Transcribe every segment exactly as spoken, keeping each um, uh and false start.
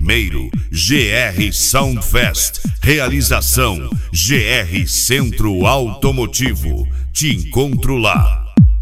primeiro G R Soundfest. Realização G R Centro Automotivo. Te encontro lá.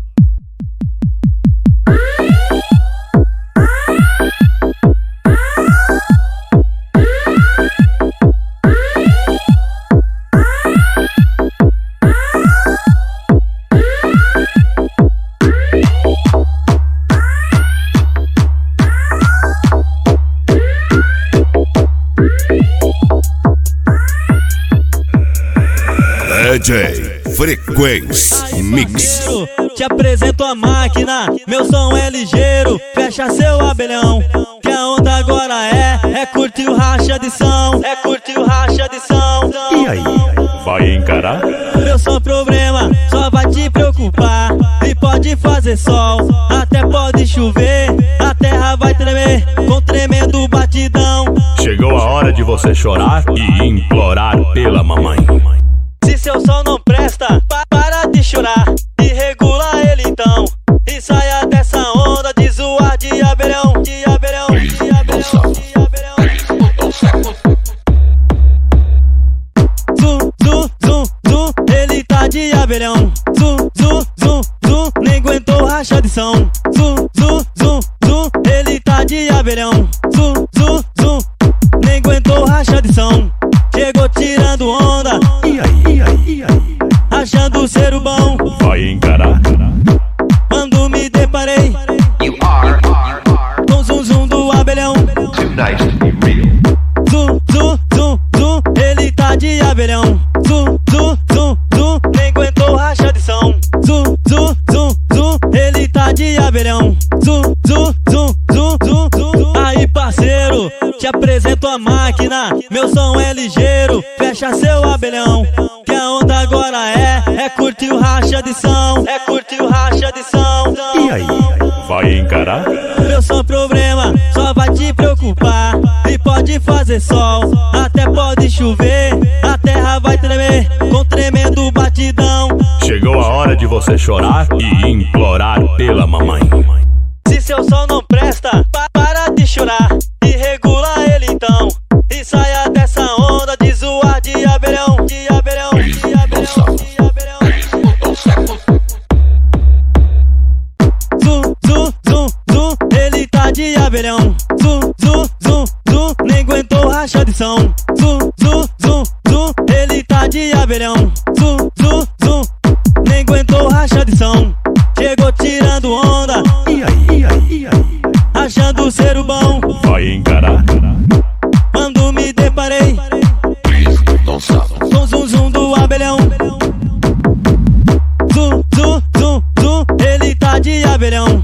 D J Frequência Mix. Te apresento a máquina, meu som é ligeiro. Fecha seu abelhão, que a onda agora é É curtir o racha de som, é curtir o racha de som. E aí, vai encarar? Meu som problema, só vai te preocupar. E pode fazer sol, até pode chover. A terra vai tremer, com tremendo batidão. Chegou a hora de você chorar e implorar pela mamãe. Se seu som não presta, pa para de chorar e regula ele então. E saia dessa onda de zoar de abelhão, de abelhão, de abelhão, de abelhão. Zum, zum, zum, zum, ele tá de abelhão. Zum, zum, zum, zum, nem aguentou racha de som. Zum, zum, zum, zum, ele tá de abelhão. Zum, zum, zum, nem aguentou racha de som. Chegou tirando onda, e aí, e aí, e aí, achando ser o bom. vai encarar? Quando me deparei You are, are, are com o zum zum do abelhão. too nice to be real. Zum, zum, zum, zum, ele tá de abelhão. Zum, zum, zum, zum, nem aguentou racha de som. Zum, zum, zum, zum, ele tá de abelhão. Zum, zum, zum, zum, zum, zum. Aí parceiro, te apresento a máquina, meu som é ligeiro. Fecha seu abelhão, que a onda agora é É curtir o racha de som, é curtir o racha de som. E aí, vai encarar? Meu som problema, só vai te preocupar. E pode fazer sol, até pode chover. A terra vai tremer, com tremendo batidão. Chegou a hora de você chorar e implorar pela mamãe. Se seu som não presta, pa para de chorar e regula ele então. E saia dessa onda de zoar de abelhão, de abelhão, de abelhão, de abelhão. Zum, zum, zum, zum, ele tá de abelhão. Zum, zum, zum, zum, nem aguentou racha de som. Zum, zum, zum, zum, ele tá de abelhão. Zum, zum, zum, nem aguentou racha de som. Chegou tirando onda, E aí, e aí, e aí, achando ser o bom. vai encarar? Quando me deparei com o zum zum do abelhão. Zum, zum, zum, zum, ele tá de abelhão.